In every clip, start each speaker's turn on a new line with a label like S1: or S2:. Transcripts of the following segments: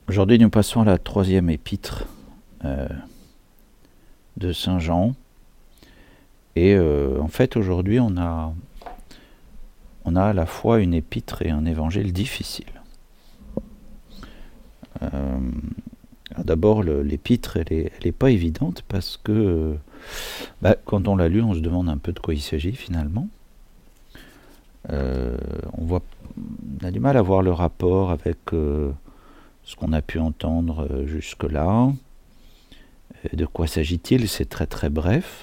S1: Aujourd'hui, nous passons à la troisième épître de Saint Jean. Et en fait, aujourd'hui, on a à la fois une épître et un évangile difficile. D'abord, l'épître, elle est pas évidente parce que quand on l'a lu, on se demande un peu de quoi il s'agit finalement. On a du mal à voir le rapport avec ce qu'on a pu entendre jusque-là. De quoi s'agit-il? C'est très très bref.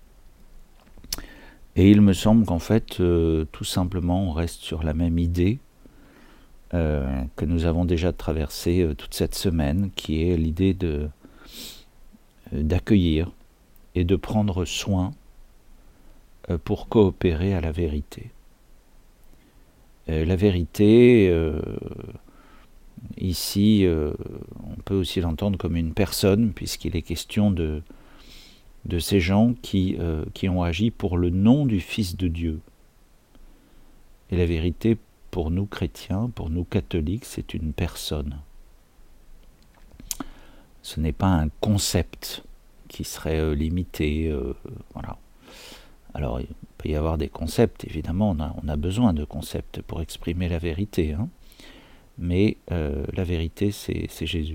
S1: Et il me semble qu'en fait, tout simplement, on reste sur la même idée que nous avons déjà traversée toute cette semaine, qui est l'idée d'accueillir et de prendre soin pour coopérer à la vérité. La vérité, ici, on peut aussi l'entendre comme une personne, puisqu'il est question de ces gens qui ont agi pour le nom du Fils de Dieu. Et la vérité, pour nous chrétiens, pour nous catholiques, c'est une personne. Ce n'est pas un concept qui serait limité. Voilà. Alors, il peut y avoir des concepts, évidemment, on a besoin de concepts pour exprimer la vérité. Mais la vérité, c'est Jésus.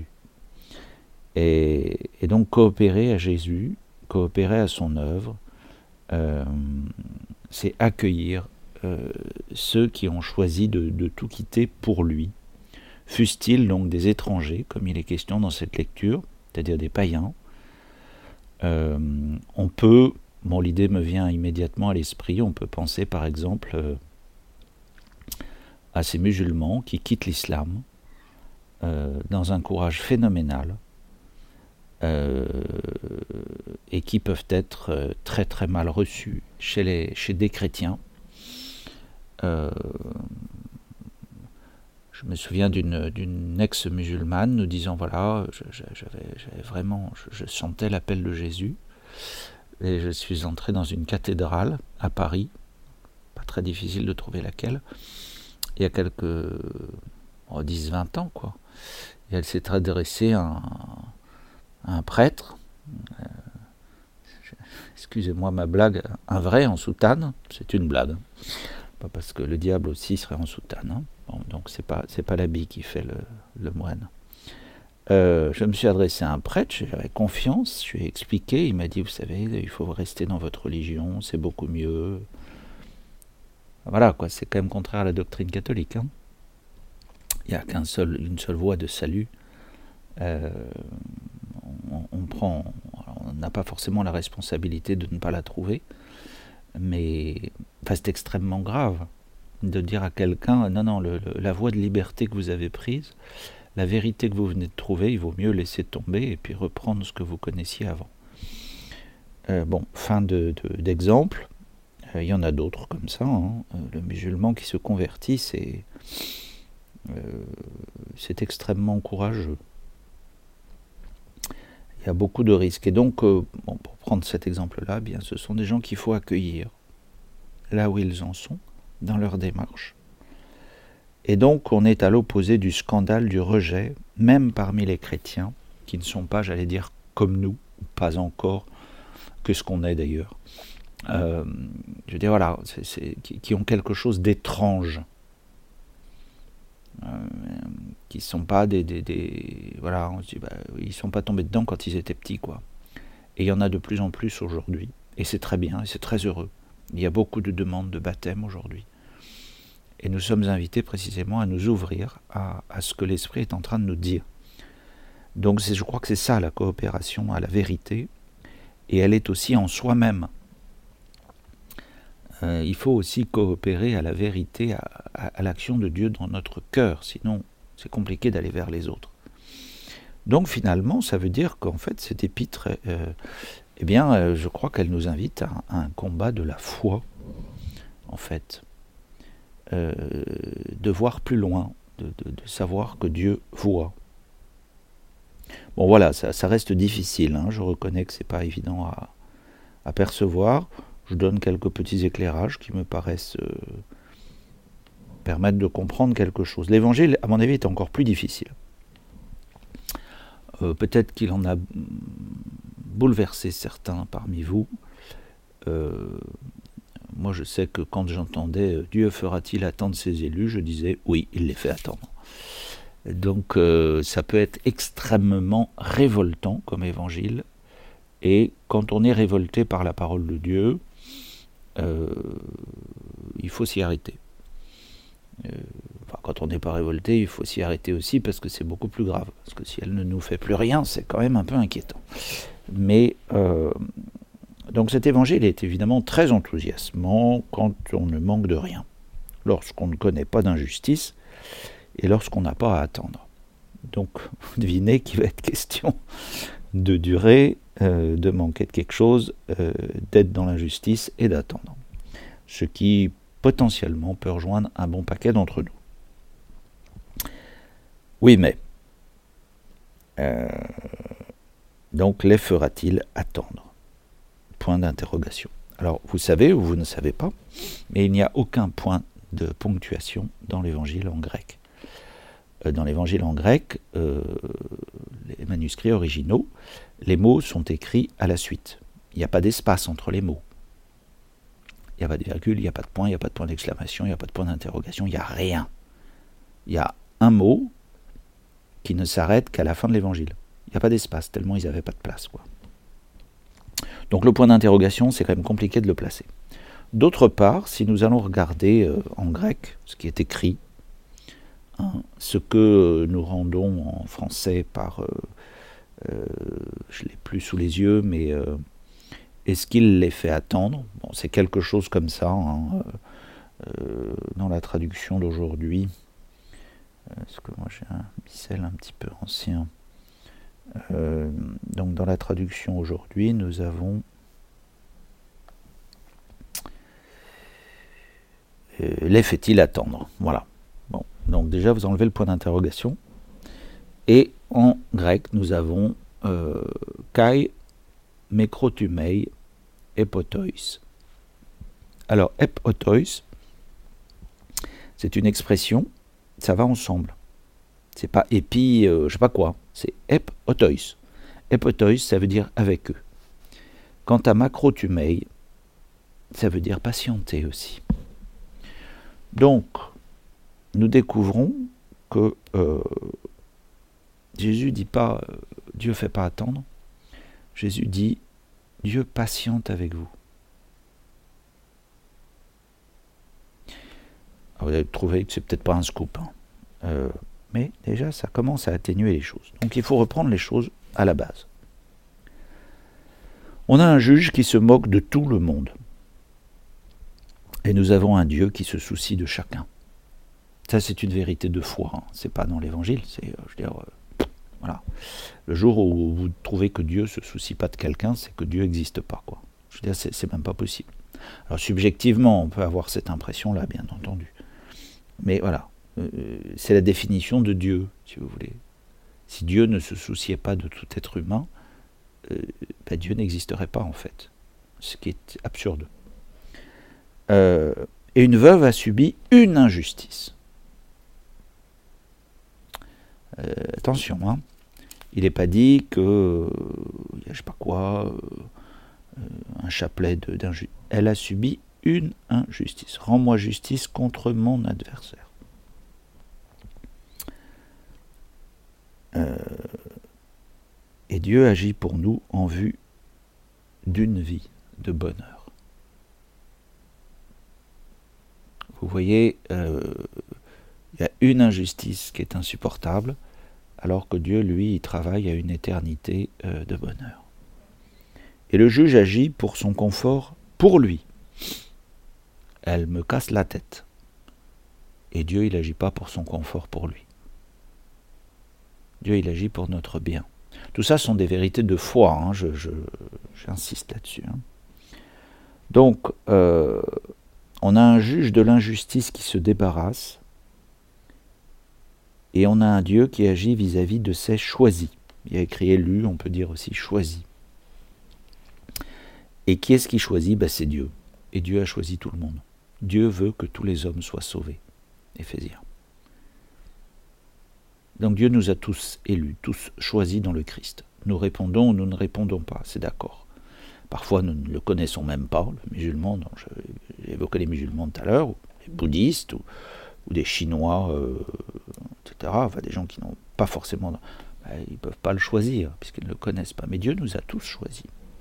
S1: Et donc, coopérer à Jésus, coopérer à son œuvre, c'est accueillir ceux qui ont choisi de tout quitter pour lui, fussent-ils donc des étrangers, comme il est question dans cette lecture, c'est-à-dire des païens. On peut, l'idée me vient immédiatement à l'esprit, on peut penser par exemple à ces musulmans qui quittent l'islam dans un courage phénoménal, et qui peuvent être très très mal reçus chez des chrétiens. Je me souviens d'une ex-musulmane nous disant voilà, j'avais vraiment, je sentais l'appel de Jésus et je suis entré dans une cathédrale à Paris, pas très difficile de trouver laquelle, il y a quelques 10-20 ans quoi, et elle s'est adressée à un prêtre, excusez-moi ma blague, un vrai en soutane, c'est une blague, pas parce que le diable aussi serait en soutane, Bon, donc c'est pas l'habit qui fait le moine. Je me suis adressé à un prêtre, j'avais confiance, je lui ai expliqué, il m'a dit vous savez, il faut rester dans votre religion, c'est beaucoup mieux. Voilà quoi, c'est quand même contraire à la doctrine catholique. Il n'y a une seule voie de salut. On n'a pas forcément la responsabilité de ne pas la trouver, mais c'est extrêmement grave de dire à quelqu'un non, la voie de liberté que vous avez prise, la vérité que vous venez de trouver, il vaut mieux laisser tomber et puis reprendre ce que vous connaissiez avant. Fin d'exemple. Il y en a d'autres comme ça. Le musulman qui se convertit, c'est extrêmement courageux. Il y a beaucoup de risques. Et donc, pour prendre cet exemple-là, ce sont des gens qu'il faut accueillir là où ils en sont, dans leur démarche. Et donc, on est à l'opposé du scandale du rejet, même parmi les chrétiens, qui ne sont pas, j'allais dire, comme nous, pas encore que ce qu'on est d'ailleurs. Je veux dire, voilà, qui ont quelque chose d'étrange. Qui ne sont pas voilà, on se dit, ils ne sont pas tombés dedans quand ils étaient petits, quoi. Et il y en a de plus en plus aujourd'hui. Et c'est très bien, et c'est très heureux. Il y a beaucoup de demandes de baptême aujourd'hui. Et nous sommes invités précisément à nous ouvrir à ce que l'Esprit est en train de nous dire. Donc je crois que c'est ça la coopération à la vérité. Et elle est aussi en soi-même. Il faut aussi coopérer à la vérité, à l'action de Dieu dans notre cœur. Sinon, c'est compliqué d'aller vers les autres. Donc finalement, ça veut dire qu'en fait, cette épître, je crois qu'elle nous invite à un combat de la foi, en fait. De voir plus loin, de savoir que Dieu voit. Bon voilà, ça reste difficile, je reconnais que c'est pas évident à percevoir. Je donne quelques petits éclairages qui me paraissent permettre de comprendre quelque chose. L'évangile, à mon avis, est encore plus difficile. peut-être qu'il en a bouleversé certains parmi vous. Moi, je sais que quand j'entendais « Dieu fera-t-il attendre ses élus ?» je disais « Oui, il les fait attendre ». Donc, ça peut être extrêmement révoltant comme évangile. Et quand on est révolté par la parole de Dieu, il faut s'y arrêter. Quand on n'est pas révolté, il faut s'y arrêter aussi parce que c'est beaucoup plus grave. Parce que si elle ne nous fait plus rien, c'est quand même un peu inquiétant. Mais donc cet évangile est évidemment très enthousiasmant quand on ne manque de rien, lorsqu'on ne connaît pas d'injustice et lorsqu'on n'a pas à attendre. Donc vous devinez qu'il va être question de durer, de manquer de quelque chose, d'être dans l'injustice et d'attendre. Ce qui potentiellement peut rejoindre un bon paquet d'entre nous. Oui, mais donc les fera-t-il attendre ? Point d'interrogation. Alors vous savez ou vous ne savez pas, mais il n'y a aucun point de ponctuation dans l'évangile en grec. Dans l'évangile en grec, les manuscrits originaux, les mots sont écrits à la suite. Il n'y a pas d'espace entre les mots. Il n'y a pas de virgule, il n'y a pas de point, il n'y a pas de point d'exclamation, il n'y a pas de point d'interrogation, il n'y a rien. Il y a un mot qui ne s'arrête qu'à la fin de l'évangile. Il n'y a pas d'espace, tellement ils n'avaient pas de place, quoi. Donc le point d'interrogation, c'est quand même compliqué de le placer. D'autre part, si nous allons regarder en grec ce qui est écrit, ce que nous rendons en français par, je ne l'ai plus sous les yeux, mais est-ce qu'il les fait attendre ? Bon, c'est quelque chose comme ça, dans la traduction d'aujourd'hui. Parce que moi j'ai un missel un petit peu ancien. Donc dans la traduction aujourd'hui, nous avons les fait-il attendre ? Voilà. Bon, donc déjà vous enlevez le point d'interrogation. Et en grec, nous avons kai mekrotumei epotois. Alors epotois, c'est une expression, ça va ensemble. C'est pas épi, je sais pas quoi. C'est epotois. Epotois, ça veut dire avec eux. Quant à makrotumei, ça veut dire patienter aussi. Donc, nous découvrons que Jésus dit pas Dieu fait pas attendre. Jésus dit Dieu patiente avec vous. Alors, vous allez trouver que c'est peut-être pas un scoop, mais déjà ça commence à atténuer les choses. Donc il faut reprendre les choses à la base. On a un juge qui se moque de tout le monde. Et nous avons un Dieu qui se soucie de chacun. Ça, c'est une vérité de foi. C'est pas dans l'évangile. C'est, voilà. Le jour où vous trouvez que Dieu se soucie pas de quelqu'un, c'est que Dieu n'existe pas, quoi. Je veux dire, c'est même pas possible. Alors subjectivement, on peut avoir cette impression-là, bien entendu. Mais voilà, c'est la définition de Dieu, si vous voulez. Si Dieu ne se souciait pas de tout être humain, Dieu n'existerait pas, en fait. Ce qui est absurde. Et une veuve a subi une injustice. Attention, il n'est pas dit que, je sais pas quoi, un chapelet d'injustice. Elle a subi une injustice. Rends-moi justice contre mon adversaire. Et Dieu agit pour nous en vue d'une vie de bonheur. Vous voyez, il y a une injustice qui est insupportable, alors que Dieu, lui, il travaille à une éternité de bonheur. Et le juge agit pour son confort, pour lui. Elle me casse la tête. Et Dieu, il n'agit pas pour son confort, pour lui. Dieu, il agit pour notre bien. Tout ça sont des vérités de foi, j'insiste là-dessus. Donc, on a un juge de l'injustice qui se débarrasse, et on a un Dieu qui agit vis-à-vis de ses choisis. Il y a écrit élu, on peut dire aussi choisi. Et qui est-ce qui choisit ? C'est Dieu. Et Dieu a choisi tout le monde. Dieu veut que tous les hommes soient sauvés. Éphésiens. Donc Dieu nous a tous élus, tous choisis dans le Christ. Nous répondons ou nous ne répondons pas, c'est d'accord. Parfois nous ne le connaissons même pas, le musulman, j'ai évoqué les musulmans tout à l'heure, ou les bouddhistes, ou des Chinois, etc. Enfin des gens qui n'ont pas forcément... ils ne peuvent pas le choisir, puisqu'ils ne le connaissent pas. Mais Dieu nous a tous choisis.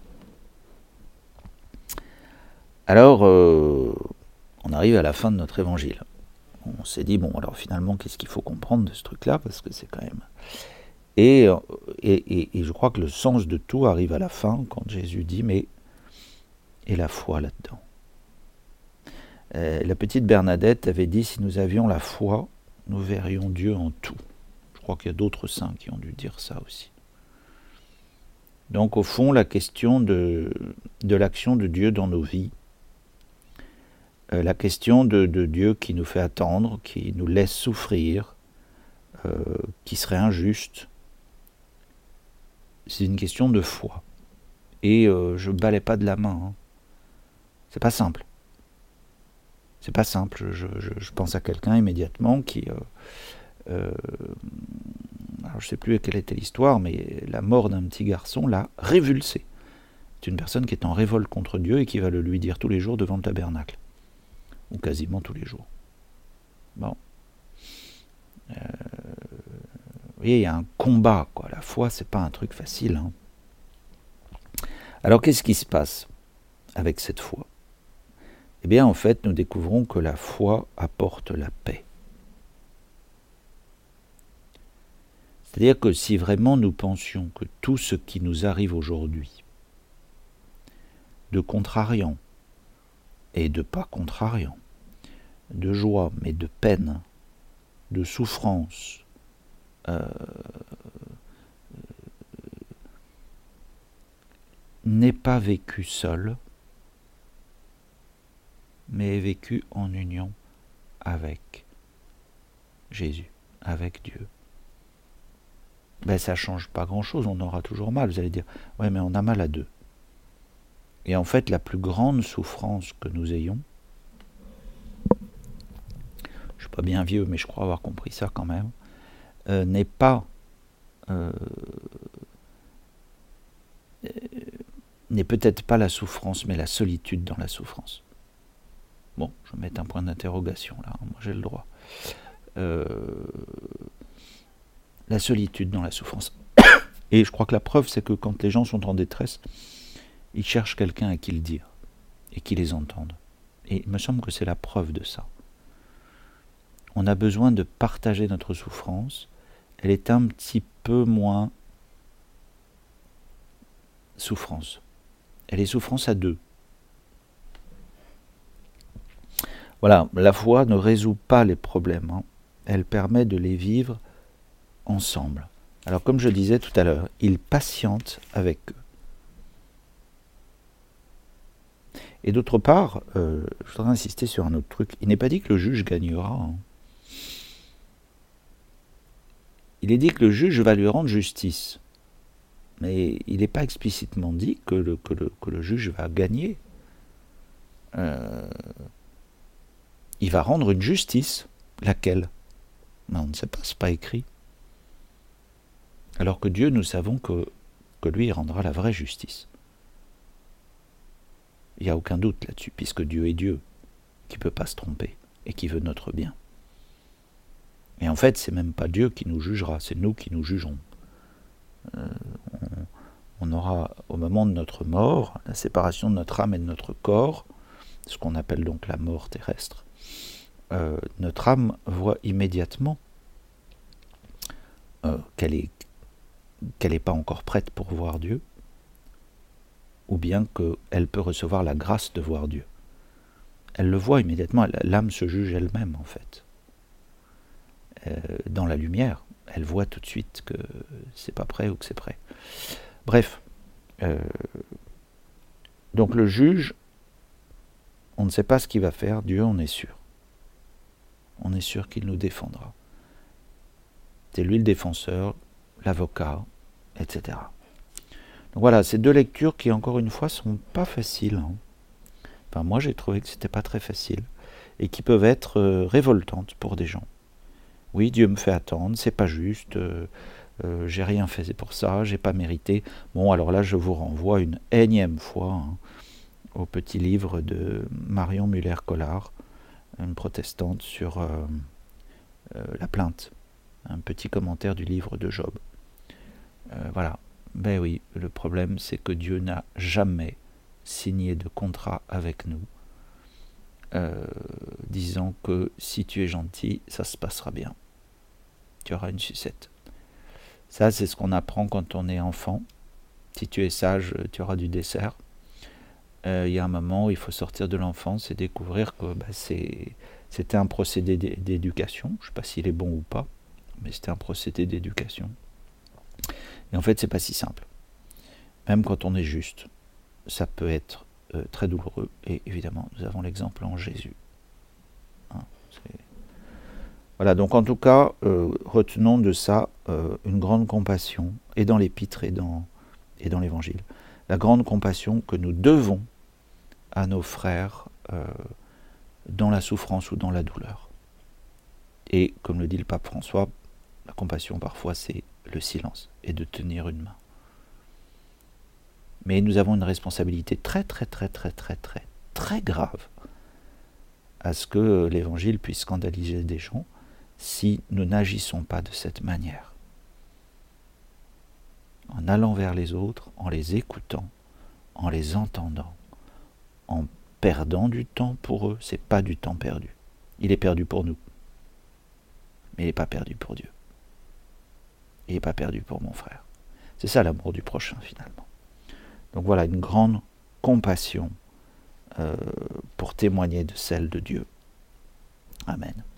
S1: Alors, on arrive à la fin de notre évangile. On s'est dit, bon, alors finalement, qu'est-ce qu'il faut comprendre de ce truc-là? Parce que c'est quand même... Et je crois que le sens de tout arrive à la fin, quand Jésus dit, mais... Et la foi là-dedans. La petite Bernadette avait dit, si nous avions la foi, nous verrions Dieu en tout. Je crois qu'il y a d'autres saints qui ont dû dire ça aussi. Donc, au fond, la question de l'action de Dieu dans nos vies, la question de Dieu qui nous fait attendre, qui nous laisse souffrir, qui serait injuste, c'est une question de foi. Et je ne balais pas de la main. C'est pas simple. C'est pas simple. Je pense à quelqu'un immédiatement qui... alors je ne sais plus quelle était l'histoire, mais la mort d'un petit garçon l'a révulsé. C'est une personne qui est en révolte contre Dieu et qui va le lui dire tous les jours devant le tabernacle. Ou quasiment tous les jours. Bon. Vous voyez, il y a un combat, quoi. La foi, c'est pas un truc facile. Alors, qu'est-ce qui se passe avec cette foi? Eh bien, en fait, nous découvrons que la foi apporte la paix. C'est-à-dire que si vraiment nous pensions que tout ce qui nous arrive aujourd'hui, de contrariant et de pas contrariant, de joie mais de peine, de souffrance, n'est pas vécu seul, mais est vécu en union avec Jésus, avec Dieu. Ben ça ne change pas grand-chose, on aura toujours mal. Vous allez dire, ouais mais on a mal à deux. Et en fait, la plus grande souffrance que nous ayons, je ne suis pas bien vieux, mais je crois avoir compris ça quand même, n'est pas... n'est peut-être pas la souffrance, mais la solitude dans la souffrance. Bon, je vais mettre un point d'interrogation là, moi j'ai le droit. La solitude dans la souffrance. Et je crois que la preuve, c'est que quand les gens sont en détresse, ils cherchent quelqu'un à qui le dire, et qui les entende. Et il me semble que c'est la preuve de ça. On a besoin de partager notre souffrance, elle est un petit peu moins souffrance. Elle est souffrance à deux. Voilà, la foi ne résout pas les problèmes, elle permet de les vivre ensemble. Alors comme je disais tout à l'heure, il patiente avec eux. Et d'autre part, je voudrais insister sur un autre truc, il n'est pas dit que le juge gagnera. Il est dit que le juge va lui rendre justice. Mais il n'est pas explicitement dit que le juge va gagner. Il va rendre une justice. Laquelle? Mais on ne sait pas, ce n'est pas écrit. Alors que Dieu, nous savons que lui, il rendra la vraie justice. Il n'y a aucun doute là-dessus, puisque Dieu est Dieu, qui ne peut pas se tromper, et qui veut notre bien. Et en fait, c'est même pas Dieu qui nous jugera, c'est nous qui nous jugeons. On aura, au moment de notre mort, la séparation de notre âme et de notre corps, ce qu'on appelle donc la mort terrestre, notre âme voit immédiatement qu'elle n'est pas encore prête pour voir Dieu, ou bien qu'elle peut recevoir la grâce de voir Dieu. Elle le voit immédiatement, l'âme se juge elle-même en fait. Dans la lumière, elle voit tout de suite que c'est pas prêt ou que c'est prêt. Bref, donc le juge, on ne sait pas ce qu'il va faire, Dieu on est sûr. On est sûr qu'il nous défendra. C'est lui le défenseur, l'avocat, etc. Donc voilà, ces deux lectures qui, encore une fois, sont pas faciles. Enfin, moi, j'ai trouvé que c'était pas très facile et qui peuvent être révoltantes pour des gens. Oui, Dieu me fait attendre, c'est pas juste, j'ai rien fait pour ça, j'ai pas mérité. Bon, alors là, je vous renvoie une énième fois au petit livre de Marion Muller-Collard, une protestante, sur la plainte. Un petit commentaire du livre de Job. Voilà. Ben oui, le problème, c'est que Dieu n'a jamais signé de contrat avec nous, disant que si tu es gentil, ça se passera bien. Tu auras une sucette. Ça, c'est ce qu'on apprend quand on est enfant. Si tu es sage, tu auras du dessert. Il y a un moment où il faut sortir de l'enfance et découvrir que c'était un procédé d'éducation. Je ne sais pas s'il est bon ou pas, mais c'était un procédé d'éducation. Et en fait, c'est pas si simple. Même quand on est juste, ça peut être très douloureux. Et évidemment, nous avons l'exemple en Jésus. Hein, voilà, donc en tout cas, retenons de ça une grande compassion, et dans l'épître et dans l'évangile. La grande compassion que nous devons à nos frères dans la souffrance ou dans la douleur. Et comme le dit le pape François, la compassion parfois c'est le silence et de tenir une main. Mais nous avons une responsabilité très grave à ce que l'évangile puisse scandaliser des gens si nous n'agissons pas de cette manière. En allant vers les autres, en les écoutant, en les entendant, en perdant du temps pour eux, c'est pas du temps perdu. Il est perdu pour nous, mais il n'est pas perdu pour Dieu. Il n'est pas perdu pour mon frère. C'est ça l'amour du prochain finalement. Donc voilà, une grande compassion pour témoigner de celle de Dieu. Amen.